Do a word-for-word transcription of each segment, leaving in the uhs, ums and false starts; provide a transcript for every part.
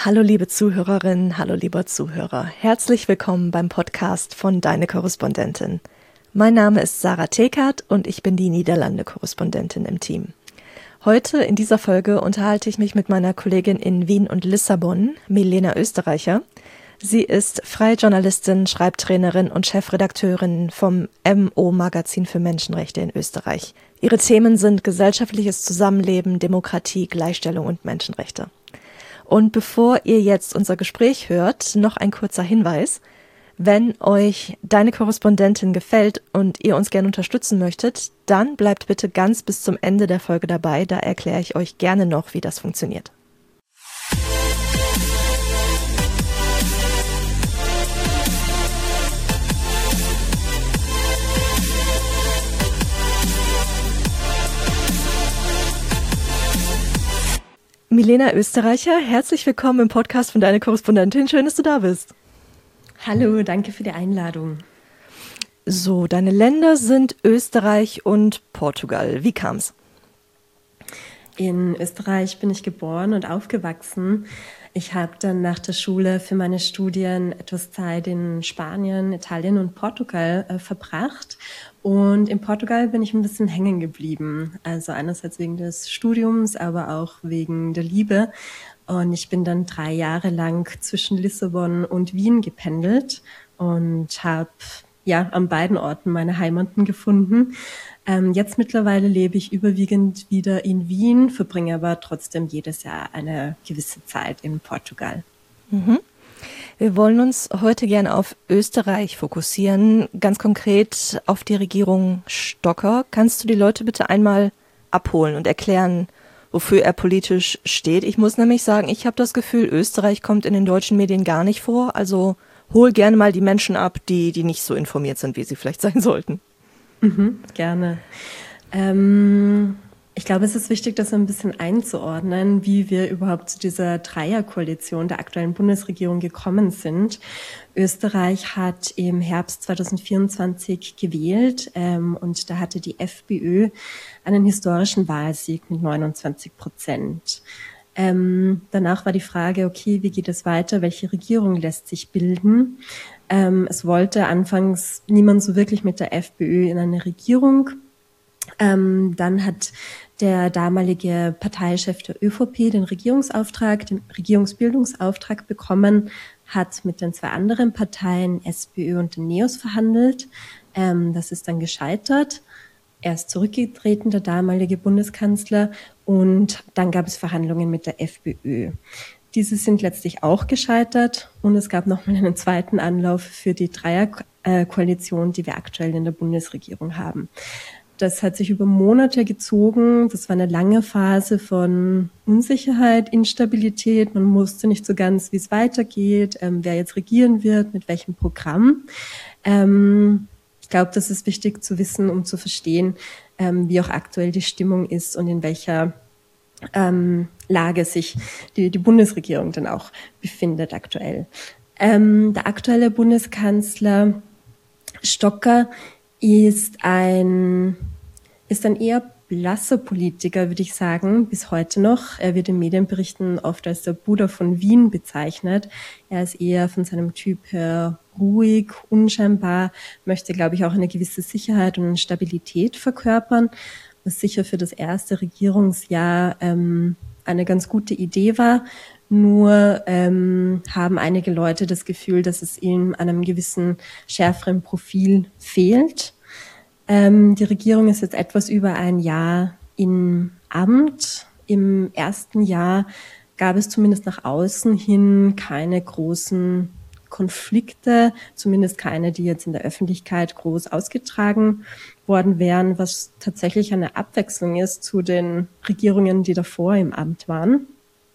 Hallo liebe Zuhörerinnen, hallo lieber Zuhörer. Herzlich willkommen beim Podcast von Deine Korrespondentin. Mein Name ist Sarah Tekert und ich bin die Niederlande-Korrespondentin im Team. Heute in dieser Folge unterhalte ich mich mit meiner Kollegin in Wien und Lissabon, Milena Österreicher. Sie ist freie Journalistin, Schreibtrainerin und Chefredakteurin vom M O-Magazin für Menschenrechte in Österreich. Ihre Themen sind gesellschaftliches Zusammenleben, Demokratie, Gleichstellung und Menschenrechte. Und bevor ihr jetzt unser Gespräch hört, noch ein kurzer Hinweis. Wenn euch Deine Korrespondentin gefällt und ihr uns gerne unterstützen möchtet, dann bleibt bitte ganz bis zum Ende der Folge dabei, da erkläre ich euch gerne noch, wie das funktioniert. Milena Österreicher, herzlich willkommen im Podcast von Deine Korrespondentin. Schön, dass du da bist. Hallo, danke für die Einladung. So, deine Länder sind Österreich und Portugal. Wie kam's? In Österreich bin ich geboren und aufgewachsen. Ich habe dann nach der Schule für meine Studien etwas Zeit in Spanien, Italien und Portugal äh, verbracht. Und in Portugal bin ich ein bisschen hängen geblieben. Also einerseits wegen des Studiums, aber auch wegen der Liebe. Und ich bin dann drei Jahre lang zwischen Lissabon und Wien gependelt und habe ja an beiden Orten meine Heimaten gefunden. Ähm, jetzt mittlerweile lebe ich überwiegend wieder in Wien, verbringe aber trotzdem jedes Jahr eine gewisse Zeit in Portugal. Mhm. Wir wollen uns heute gerne auf Österreich fokussieren, ganz konkret auf die Regierung Stocker. Kannst du die Leute bitte einmal abholen und erklären, wofür er politisch steht? Ich muss nämlich sagen, ich habe das Gefühl, Österreich kommt in den deutschen Medien gar nicht vor. Also hol gerne mal die Menschen ab, die, die nicht so informiert sind, wie sie vielleicht sein sollten. Mhm, gerne. Ähm, ich glaube, es ist wichtig, das ein bisschen einzuordnen, wie wir überhaupt zu dieser Dreierkoalition der aktuellen Bundesregierung gekommen sind. Österreich hat im Herbst zweitausendvierundzwanzig gewählt ähm, und da hatte die FPÖ einen historischen Wahlsieg mit neunundzwanzig Prozent. Ähm, danach war die Frage, okay, wie geht es weiter? Welche Regierung lässt sich bilden? Ähm, es wollte anfangs niemand so wirklich mit der FPÖ in eine Regierung. Ähm, dann hat der damalige Parteichef der ÖVP den Regierungsauftrag, den Regierungsbildungsauftrag bekommen, hat mit den zwei anderen Parteien, SPÖ und den NEOS, verhandelt. Ähm, das ist dann gescheitert. Er ist zurückgetreten, der damalige Bundeskanzler, und dann gab es Verhandlungen mit der FPÖ. Diese sind letztlich auch gescheitert und es gab nochmal einen zweiten Anlauf für die Dreierkoalition, die wir aktuell in der Bundesregierung haben. Das hat sich über Monate gezogen. Das war eine lange Phase von Unsicherheit, Instabilität. Man wusste nicht so ganz, wie es weitergeht, ähm, wer jetzt regieren wird, mit welchem Programm. Ähm, ich glaube, das ist wichtig zu wissen, um zu verstehen, ähm, wie auch aktuell die Stimmung ist und in welcher ähm, Lage sich die, die Bundesregierung dann auch befindet aktuell. Ähm, der aktuelle Bundeskanzler Stocker ist ein, ist ein eher blasser Politiker, würde ich sagen, bis heute noch. Er wird in Medienberichten oft als der Buddha von Wien bezeichnet. Er ist eher von seinem Typ her ruhig, unscheinbar, möchte, glaube ich, auch eine gewisse Sicherheit und Stabilität verkörpern, was sicher für das erste Regierungsjahr ähm, eine ganz gute Idee war. Nur ähm, haben einige Leute das Gefühl, dass es ihm an einem gewissen schärferen Profil fehlt. Ähm, die Regierung ist jetzt etwas über ein Jahr im Amt. Im ersten Jahr gab es zumindest nach außen hin keine großen Konflikte, zumindest keine, die jetzt in der Öffentlichkeit groß ausgetragen worden wären, was tatsächlich eine Abwechslung ist zu den Regierungen, die davor im Amt waren.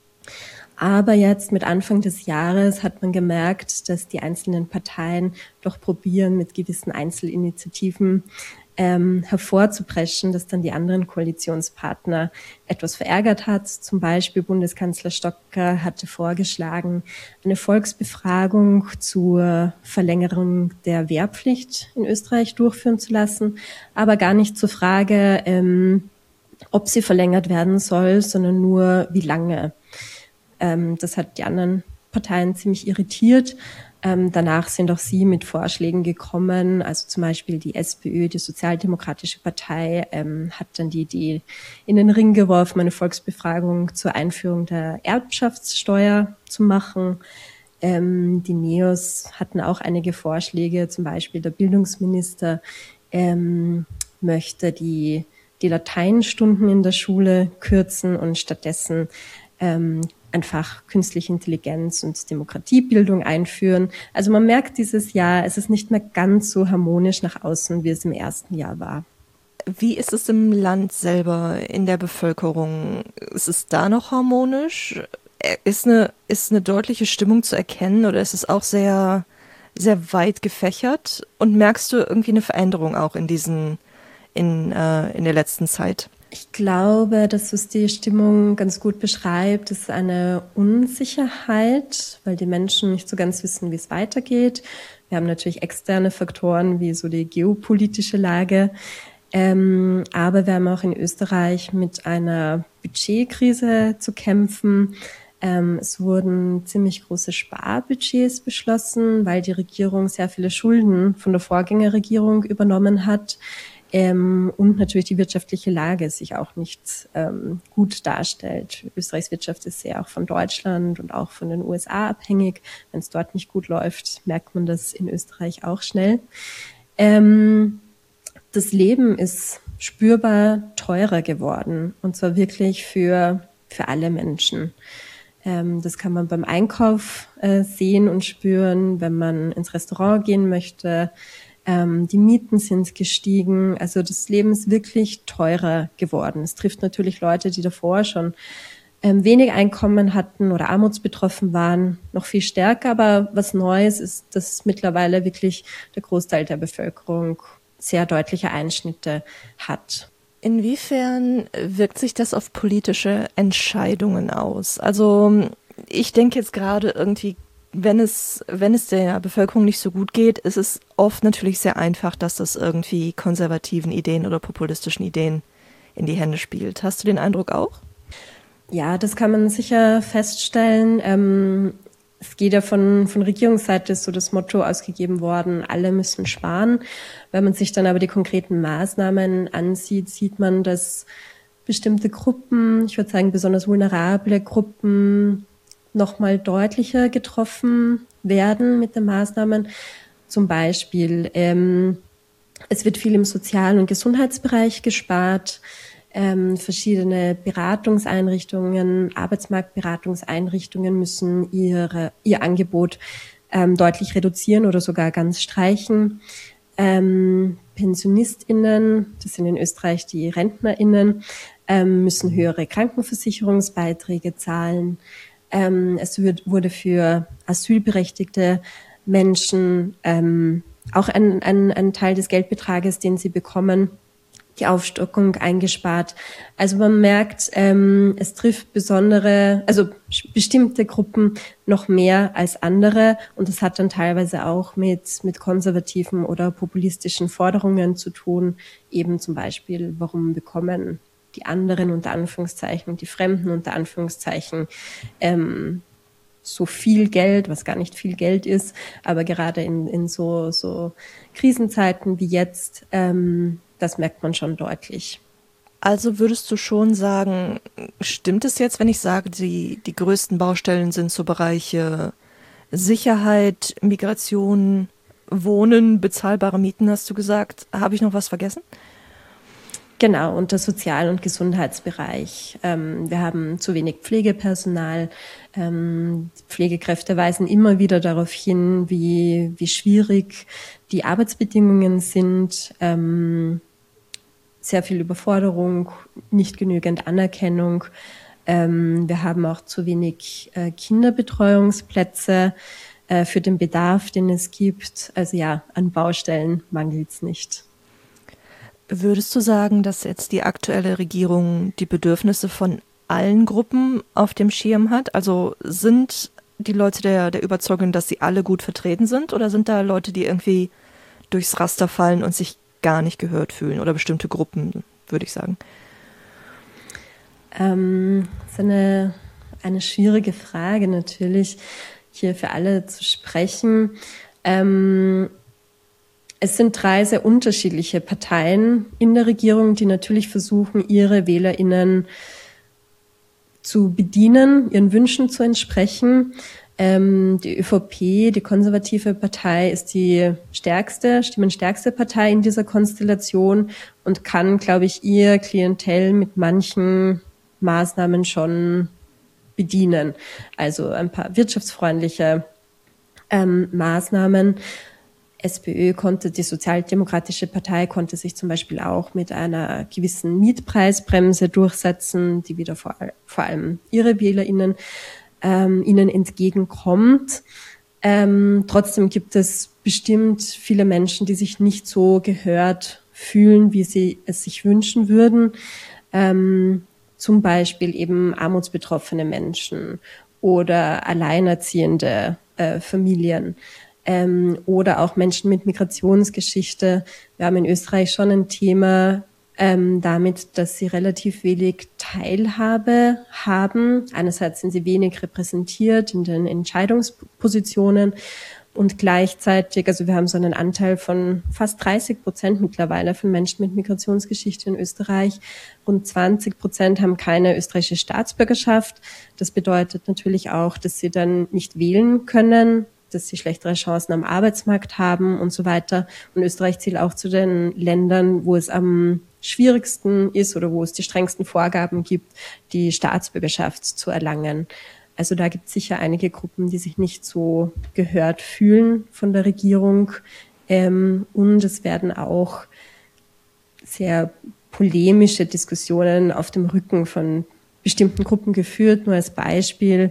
Aber jetzt mit Anfang des Jahres hat man gemerkt, dass die einzelnen Parteien doch probieren, mit gewissen Einzelinitiativen ähm, hervorzupreschen, dass dann die anderen Koalitionspartner etwas verärgert hat. Zum Beispiel Bundeskanzler Stocker hatte vorgeschlagen, eine Volksbefragung zur Verlängerung der Wehrpflicht in Österreich durchführen zu lassen, aber gar nicht zur Frage, ähm, ob sie verlängert werden soll, sondern nur wie lange. Ähm, das hat die anderen Parteien ziemlich irritiert. Ähm, danach sind auch sie mit Vorschlägen gekommen, also zum Beispiel die SPÖ, die Sozialdemokratische Partei, ähm, hat dann die Idee in den Ring geworfen, eine Volksbefragung zur Einführung der Erbschaftssteuer zu machen. Ähm, die Neos hatten auch einige Vorschläge, zum Beispiel der Bildungsminister ähm, möchte die, die Lateinstunden in der Schule kürzen und stattdessen ähm, einfach künstliche Intelligenz und Demokratiebildung einführen. Also man merkt dieses Jahr, es ist nicht mehr ganz so harmonisch nach außen, wie es im ersten Jahr war. Wie ist es im Land selber, in der Bevölkerung? Ist es da noch harmonisch? Ist eine, ist eine deutliche Stimmung zu erkennen oder ist es auch sehr, sehr weit gefächert? Und merkst du irgendwie eine Veränderung auch in diesen, in, äh, in der letzten Zeit? Ich glaube, dass es die Stimmung ganz gut beschreibt. Es ist eine Unsicherheit, weil die Menschen nicht so ganz wissen, wie es weitergeht. Wir haben natürlich externe Faktoren wie so die geopolitische Lage. Ähm, aber wir haben auch in Österreich mit einer Budgetkrise zu kämpfen. Ähm, es wurden ziemlich große Sparbudgets beschlossen, weil die Regierung sehr viele Schulden von der Vorgängerregierung übernommen hat. Ähm, und natürlich die wirtschaftliche Lage sich auch nicht ähm, gut darstellt. Österreichs Wirtschaft ist sehr auch von Deutschland und auch von den U S A abhängig. Wenn es dort nicht gut läuft, merkt man das in Österreich auch schnell. Ähm, das Leben ist spürbar teurer geworden und zwar wirklich für, für alle Menschen. Ähm, das kann man beim Einkauf äh, sehen und spüren, wenn man ins Restaurant gehen möchte. Ähm, die Mieten sind gestiegen, also das Leben ist wirklich teurer geworden. Es trifft natürlich Leute, die davor schon ähm, wenig Einkommen hatten oder armutsbetroffen waren, noch viel stärker. Aber was Neues ist, dass mittlerweile wirklich der Großteil der Bevölkerung sehr deutliche Einschnitte hat. Inwiefern wirkt sich das auf politische Entscheidungen aus? Also ich denke jetzt gerade irgendwie, wenn es, wenn es der Bevölkerung nicht so gut geht, ist es oft natürlich sehr einfach, dass das irgendwie konservativen Ideen oder populistischen Ideen in die Hände spielt. Hast du den Eindruck auch? Ja, das kann man sicher feststellen. Ähm, es geht ja von, von Regierungsseite ist so das Motto ausgegeben worden, alle müssen sparen. Wenn man sich dann aber die konkreten Maßnahmen ansieht, sieht man, dass bestimmte Gruppen, ich würde sagen besonders vulnerable Gruppen, nochmal deutlicher getroffen werden mit den Maßnahmen. Zum Beispiel, ähm, es wird viel im Sozial- und Gesundheitsbereich gespart. Ähm, verschiedene Beratungseinrichtungen, Arbeitsmarktberatungseinrichtungen müssen ihre, ihr Angebot ähm, deutlich reduzieren oder sogar ganz streichen. Ähm, PensionistInnen, das sind in Österreich die RentnerInnen, ähm, müssen höhere Krankenversicherungsbeiträge zahlen. Ähm, es wird, wurde für asylberechtigte Menschen ähm, auch ein, ein, ein Teil des Geldbetrages, den sie bekommen, die Aufstockung eingespart. Also man merkt, ähm, es trifft besondere, also bestimmte Gruppen noch mehr als andere und das hat dann teilweise auch mit, mit konservativen oder populistischen Forderungen zu tun. Eben zum Beispiel, warum bekommen die anderen unter Anführungszeichen, die Fremden unter Anführungszeichen, ähm, so viel Geld, was gar nicht viel Geld ist, aber gerade in, in so, so Krisenzeiten wie jetzt, ähm, das merkt man schon deutlich. Also würdest du schon sagen, stimmt es jetzt, wenn ich sage, die, die größten Baustellen sind so Bereiche Sicherheit, Migration, Wohnen, bezahlbare Mieten, hast du gesagt. Habe ich noch was vergessen? Genau, und der Sozial- und Gesundheitsbereich. Ähm, wir haben zu wenig Pflegepersonal. Ähm, Pflegekräfte weisen immer wieder darauf hin, wie, wie schwierig die Arbeitsbedingungen sind. Ähm, sehr viel Überforderung, nicht genügend Anerkennung. Ähm, wir haben auch zu wenig äh, Kinderbetreuungsplätze äh, für den Bedarf, den es gibt. Also ja, an Baustellen mangelt es nicht. Würdest du sagen, dass jetzt die aktuelle Regierung die Bedürfnisse von allen Gruppen auf dem Schirm hat? Also sind die Leute der, der Überzeugung, dass sie alle gut vertreten sind? Oder sind da Leute, die irgendwie durchs Raster fallen und sich gar nicht gehört fühlen? Oder bestimmte Gruppen, würde ich sagen? Ähm, das ist eine, eine schwierige Frage natürlich, hier für alle zu sprechen. Ähm, es sind drei sehr unterschiedliche Parteien in der Regierung, die natürlich versuchen, ihre WählerInnen zu bedienen, ihren Wünschen zu entsprechen. Ähm, die ÖVP, die konservative Partei, ist die stärkste, stimmenstärkste Partei in dieser Konstellation und kann, glaube ich, ihr Klientel mit manchen Maßnahmen schon bedienen. Also ein paar wirtschaftsfreundliche ähm, Maßnahmen. SPÖ konnte, die Sozialdemokratische Partei konnte sich zum Beispiel auch mit einer gewissen Mietpreisbremse durchsetzen, die wieder vor, vor allem ihre WählerInnen ähm, ihnen entgegenkommt. Ähm, trotzdem gibt es bestimmt viele Menschen, die sich nicht so gehört fühlen, wie sie es sich wünschen würden. Ähm, zum Beispiel eben armutsbetroffene Menschen oder alleinerziehende äh, Familien. Ähm, oder auch Menschen mit Migrationsgeschichte. Wir haben in Österreich schon ein Thema ähm, damit, dass sie relativ wenig Teilhabe haben. Einerseits sind sie wenig repräsentiert in den Entscheidungspositionen und gleichzeitig, also wir haben so einen Anteil von fast dreißig Prozent mittlerweile von Menschen mit Migrationsgeschichte in Österreich. Rund zwanzig Prozent haben keine österreichische Staatsbürgerschaft. Das bedeutet natürlich auch, dass sie dann nicht wählen können, dass sie schlechtere Chancen am Arbeitsmarkt haben und so weiter. Und Österreich zählt auch zu den Ländern, wo es am schwierigsten ist oder wo es die strengsten Vorgaben gibt, die Staatsbürgerschaft zu erlangen. Also da gibt es sicher einige Gruppen, die sich nicht so gehört fühlen von der Regierung. Ähm, und es werden auch sehr polemische Diskussionen auf dem Rücken von bestimmten Gruppen geführt. Nur als Beispiel,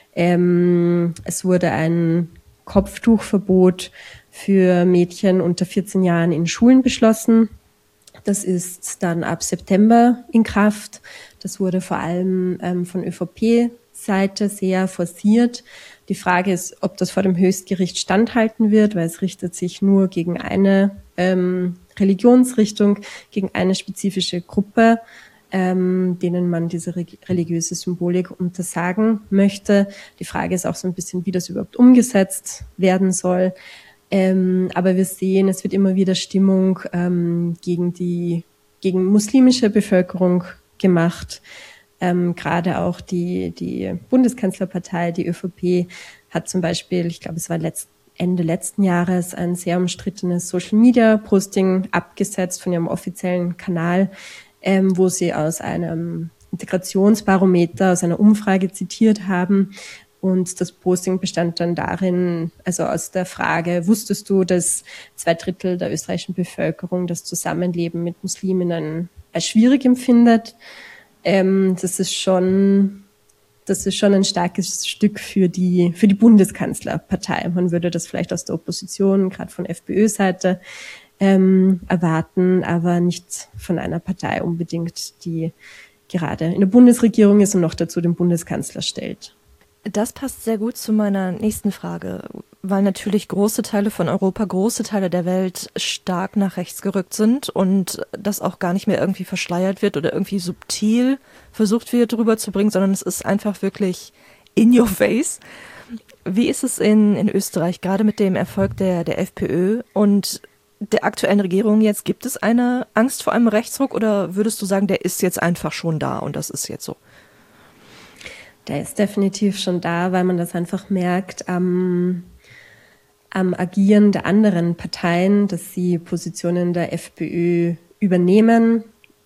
ähm, es wurde ein Kopftuchverbot für Mädchen unter vierzehn Jahren in Schulen beschlossen. Das ist dann ab September in Kraft. Das wurde vor allem ähm, von ÖVP-Seite sehr forciert. Die Frage ist, ob das vor dem Höchstgericht standhalten wird, weil es richtet sich nur gegen eine ähm, Religionsrichtung, gegen eine spezifische Gruppe, ähm, denen man diese re- religiöse Symbolik untersagen möchte. Die Frage ist auch so ein bisschen, wie das überhaupt umgesetzt werden soll. Ähm, aber wir sehen, es wird immer wieder Stimmung ähm, gegen die gegen muslimische Bevölkerung gemacht. Ähm, gerade auch die die Bundeskanzlerpartei, die ÖVP, hat zum Beispiel, ich glaube, es war letzt, Ende letzten Jahres, ein sehr umstrittenes Social-Media-Posting abgesetzt von ihrem offiziellen Kanal, ähm, wo sie aus einem Integrationsbarometer, aus einer Umfrage zitiert haben. Und das Posting bestand dann darin, also aus der Frage, wusstest du, dass zwei Drittel der österreichischen Bevölkerung das Zusammenleben mit Musliminnen als schwierig empfindet? Ähm, das ist schon, das ist schon ein starkes Stück für die, für die Bundeskanzlerpartei. Man würde das vielleicht aus der Opposition, gerade von FPÖ-Seite, ähm, erwarten, aber nicht von einer Partei unbedingt, die gerade in der Bundesregierung ist und noch dazu den Bundeskanzler stellt. Das passt sehr gut zu meiner nächsten Frage, weil natürlich große Teile von Europa, große Teile der Welt stark nach rechts gerückt sind und das auch gar nicht mehr irgendwie verschleiert wird oder irgendwie subtil versucht wird rüberzubringen, sondern es ist einfach wirklich in your face. Wie ist es in, in Österreich, gerade mit dem Erfolg der, der FPÖ und der aktuellen Regierung jetzt? Gibt es eine Angst vor einem Rechtsruck oder würdest du sagen, der ist jetzt einfach schon da und das ist jetzt so? Der ist definitiv schon da, weil man das einfach merkt am, am Agieren der anderen Parteien, dass sie Positionen der FPÖ übernehmen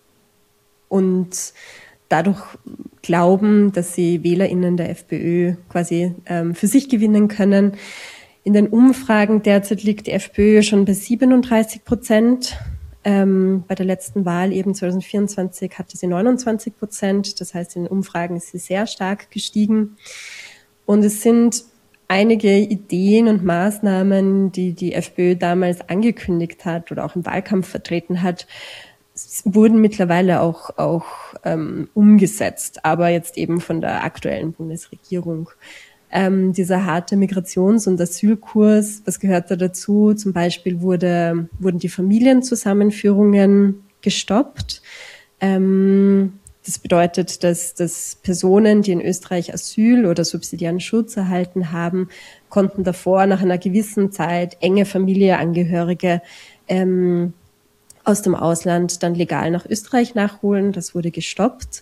und dadurch glauben, dass sie WählerInnen der FPÖ quasi ähm, für sich gewinnen können. In den Umfragen derzeit liegt die FPÖ schon bei siebenunddreißig Prozent. Ähm, bei der letzten Wahl eben zwanzig vierundzwanzig hatte sie neunundzwanzig Prozent. Das heißt, in den Umfragen ist sie sehr stark gestiegen. Und es sind einige Ideen und Maßnahmen, die die FPÖ damals angekündigt hat oder auch im Wahlkampf vertreten hat, wurden mittlerweile auch, auch ähm, umgesetzt, aber jetzt eben von der aktuellen Bundesregierung. Ähm, dieser harte Migrations- und Asylkurs, was gehört da dazu? Zum Beispiel wurde, wurden die Familienzusammenführungen gestoppt. Ähm, Das bedeutet, dass, dass Personen, die in Österreich Asyl oder subsidiären Schutz erhalten haben, konnten davor nach einer gewissen Zeit enge Familienangehörige ähm, aus dem Ausland dann legal nach Österreich nachholen. Das wurde gestoppt.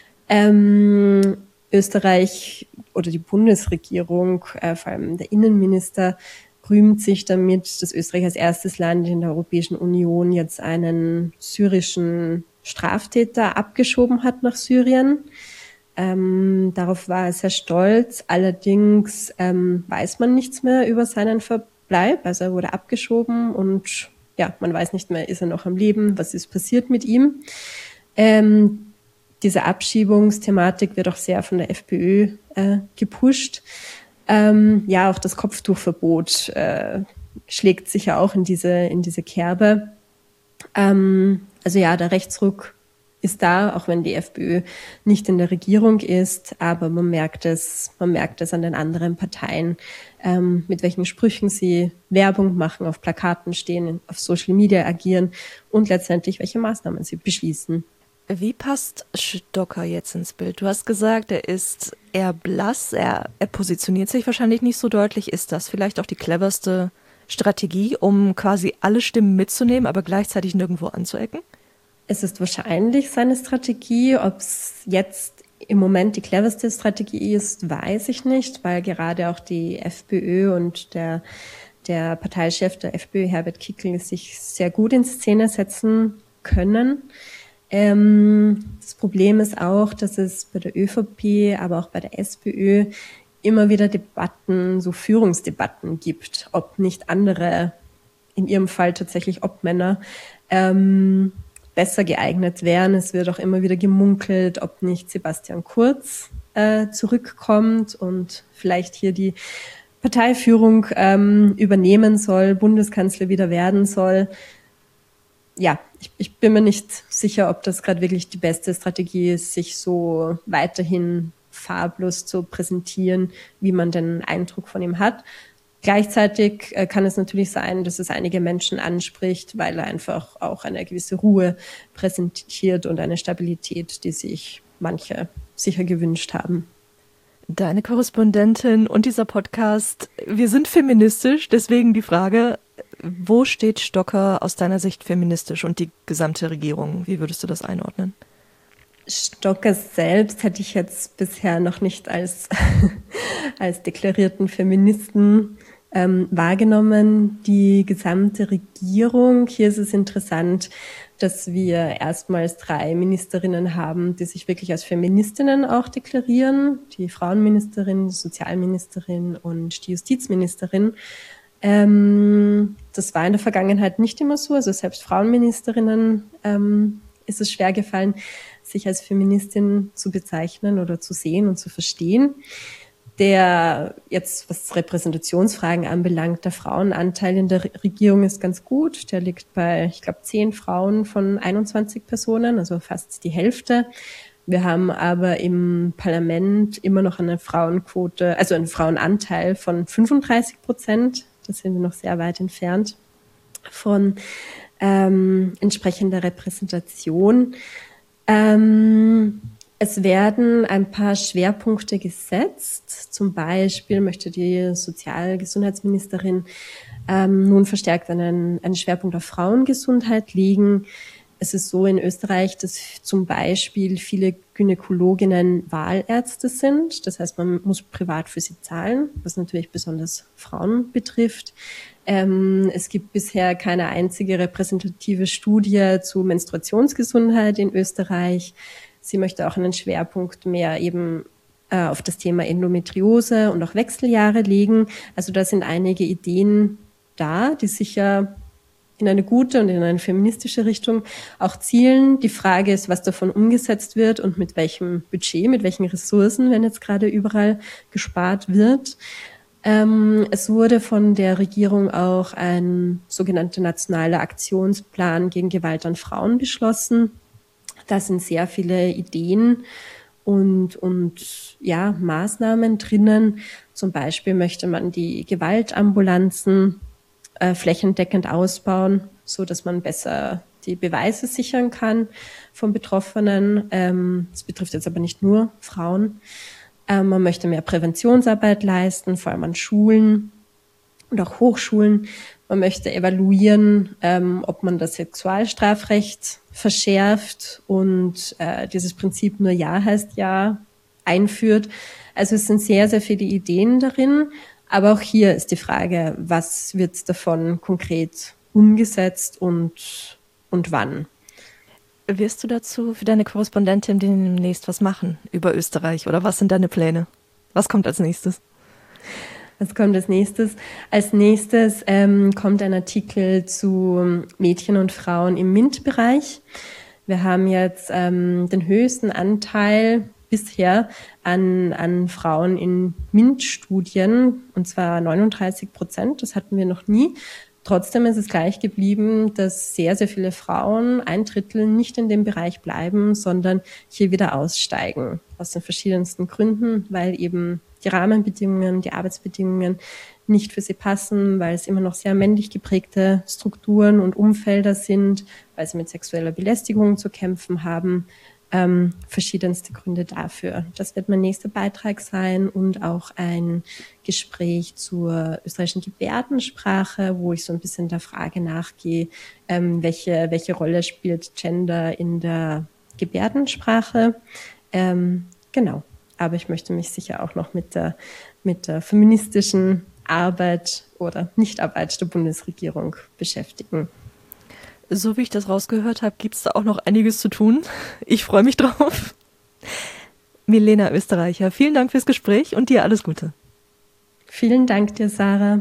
Ähm, Österreich oder die Bundesregierung, äh, vor allem der Innenminister, rühmt sich damit, dass Österreich als erstes Land in der Europäischen Union jetzt einen syrischen Straftäter abgeschoben hat nach Syrien. Ähm, darauf war er sehr stolz. Allerdings ähm, weiß man nichts mehr über seinen Verbleib. Also er wurde abgeschoben und ja, man weiß nicht mehr, ist er noch am Leben, was ist passiert mit ihm. Ähm, diese Abschiebungsthematik wird auch sehr von der FPÖ äh, gepusht. Ähm, ja, auch das Kopftuchverbot äh, schlägt sich ja auch in diese, in diese Kerbe. Ähm, also ja, der Rechtsruck ist da, auch wenn die FPÖ nicht in der Regierung ist, aber man merkt es, man merkt es an den anderen Parteien, ähm, mit welchen Sprüchen sie Werbung machen, auf Plakaten stehen, auf Social Media agieren und letztendlich welche Maßnahmen sie beschließen. Wie passt Stocker jetzt ins Bild? Du hast gesagt, er ist eher blass, er, er positioniert sich wahrscheinlich nicht so deutlich. Ist das vielleicht auch die cleverste Strategie, um quasi alle Stimmen mitzunehmen, aber gleichzeitig nirgendwo anzuecken? Es ist wahrscheinlich seine Strategie. Ob es jetzt im Moment die cleverste Strategie ist, weiß ich nicht, weil gerade auch die FPÖ und der, der Parteichef der FPÖ, Herbert Kickl, sich sehr gut in Szene setzen können. Ähm, das Problem ist auch, dass es bei der ÖVP, aber auch bei der SPÖ immer wieder Debatten, so Führungsdebatten gibt, ob nicht andere, in ihrem Fall tatsächlich Obmänner, ähm, besser geeignet wären. Es wird auch immer wieder gemunkelt, ob nicht Sebastian Kurz äh, zurückkommt und vielleicht hier die Parteiführung ähm, übernehmen soll, Bundeskanzler wieder werden soll. Ja, ich, ich bin mir nicht sicher, ob das gerade wirklich die beste Strategie ist, sich so weiterhin farblos zu präsentieren, wie man den Eindruck von ihm hat. Gleichzeitig äh, kann es natürlich sein, dass es einige Menschen anspricht, weil er einfach auch eine gewisse Ruhe präsentiert und eine Stabilität, die sich manche sicher gewünscht haben. Deine Korrespondentin und dieser Podcast, wir sind feministisch, deswegen die Frage, wo steht Stocker aus deiner Sicht feministisch und die gesamte Regierung? Wie würdest du das einordnen? Stocker selbst hätte ich jetzt bisher noch nicht als, als deklarierten Feministen ähm, wahrgenommen. Die gesamte Regierung, hier ist es interessant, dass wir erstmals drei Ministerinnen haben, die sich wirklich als Feministinnen auch deklarieren. Die Frauenministerin, die Sozialministerin und die Justizministerin. Ähm, das war in der Vergangenheit nicht immer so. Also selbst Frauenministerinnen ähm, ist es schwer gefallen, sich als Feministin zu bezeichnen oder zu sehen und zu verstehen. Der jetzt, was Repräsentationsfragen anbelangt, der Frauenanteil in der Regierung ist ganz gut. Der liegt bei, ich glaube, zehn Frauen von einundzwanzig Personen, also fast die Hälfte. Wir haben aber im Parlament immer noch eine Frauenquote, also einen Frauenanteil von fünfunddreißig Prozent. Da sind wir noch sehr weit entfernt von ähm, entsprechender Repräsentation. Ähm, es werden ein paar Schwerpunkte gesetzt. Zum Beispiel möchte die Sozialgesundheitsministerin ähm, nun verstärkt einen, einen Schwerpunkt auf Frauengesundheit legen. Es ist so in Österreich, dass zum Beispiel viele Gynäkologinnen Wahlärzte sind. Das heißt, man muss privat für sie zahlen, was natürlich besonders Frauen betrifft. Ähm, es gibt bisher keine einzige repräsentative Studie zu Menstruationsgesundheit in Österreich. Sie möchte auch einen Schwerpunkt mehr eben äh, auf das Thema Endometriose und auch Wechseljahre legen. Also da sind einige Ideen da, die sicher in eine gute und in eine feministische Richtung auch zielen. Die Frage ist, was davon umgesetzt wird und mit welchem Budget, mit welchen Ressourcen, wenn jetzt gerade überall gespart wird. Ähm, es wurde von der Regierung auch ein sogenannter nationaler Aktionsplan gegen Gewalt an Frauen beschlossen. Da sind sehr viele Ideen und, und ja, Maßnahmen drinnen. Zum Beispiel möchte man die Gewaltambulanzen äh, flächendeckend ausbauen, so dass man besser die Beweise sichern kann von Betroffenen. Ähm, das betrifft jetzt aber nicht nur Frauen. Ähm, man möchte mehr Präventionsarbeit leisten, vor allem an Schulen und auch Hochschulen. Man möchte evaluieren, ähm, ob man das Sexualstrafrecht verschärft und äh, dieses Prinzip nur Ja heißt Ja einführt. Also es sind sehr, sehr viele Ideen darin. Aber auch hier ist die Frage, was wird davon konkret umgesetzt und, und wann? Wirst du dazu für deine Korrespondentin demnächst was machen über Österreich oder was sind deine Pläne? Was kommt als nächstes? Was kommt als nächstes? Als nächstes ähm, kommt ein Artikel zu Mädchen und Frauen im MINT-Bereich. Wir haben jetzt ähm, den höchsten Anteil bisher an, an Frauen in MINT-Studien, und zwar neununddreißig Prozent. Das hatten wir noch nie. Trotzdem ist es gleich geblieben, dass sehr, sehr viele Frauen, ein Drittel, nicht in dem Bereich bleiben, sondern hier wieder aussteigen. Aus den verschiedensten Gründen, weil eben die Rahmenbedingungen, die Arbeitsbedingungen nicht für sie passen, weil es immer noch sehr männlich geprägte Strukturen und Umfelder sind, weil sie mit sexueller Belästigung zu kämpfen haben. Ähm, verschiedenste Gründe dafür. Das wird mein nächster Beitrag sein und auch ein Gespräch zur österreichischen Gebärdensprache, wo ich so ein bisschen der Frage nachgehe, ähm, welche, welche Rolle spielt Gender in der Gebärdensprache. Ähm, genau, aber ich möchte mich sicher auch noch mit der, mit der feministischen Arbeit oder Nichtarbeit der Bundesregierung beschäftigen. So wie ich das rausgehört habe, gibt es da auch noch einiges zu tun. Ich freue mich drauf. Milena Österreicher, vielen Dank fürs Gespräch und dir alles Gute. Vielen Dank dir, Sarah.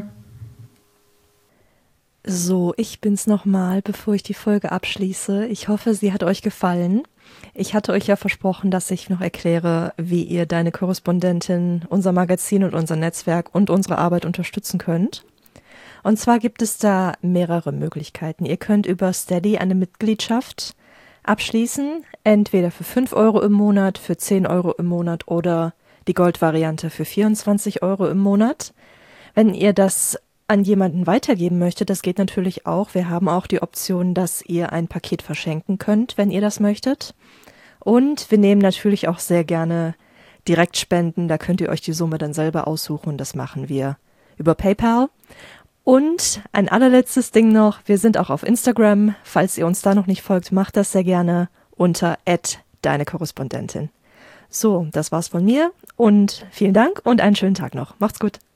So, ich bin's nochmal, bevor ich die Folge abschließe. Ich hoffe, sie hat euch gefallen. Ich hatte euch ja versprochen, dass ich noch erkläre, wie ihr Deine Korrespondentin, unser Magazin und unser Netzwerk und unsere Arbeit unterstützen könnt. Und zwar gibt es da mehrere Möglichkeiten. Ihr könnt über Steady eine Mitgliedschaft abschließen, entweder für fünf Euro im Monat, für zehn Euro im Monat oder die Gold-Variante für vierundzwanzig Euro im Monat. Wenn ihr das an jemanden weitergeben möchtet, das geht natürlich auch. Wir haben auch die Option, dass ihr ein Paket verschenken könnt, wenn ihr das möchtet. Und wir nehmen natürlich auch sehr gerne Direktspenden. Da könnt ihr euch die Summe dann selber aussuchen. Das machen wir über PayPal. Und ein allerletztes Ding noch, wir sind auch auf Instagram. Falls ihr uns da noch nicht folgt, macht das sehr gerne unter at deine Korrespondentin. So, das war's von mir und vielen Dank und einen schönen Tag noch. Macht's gut.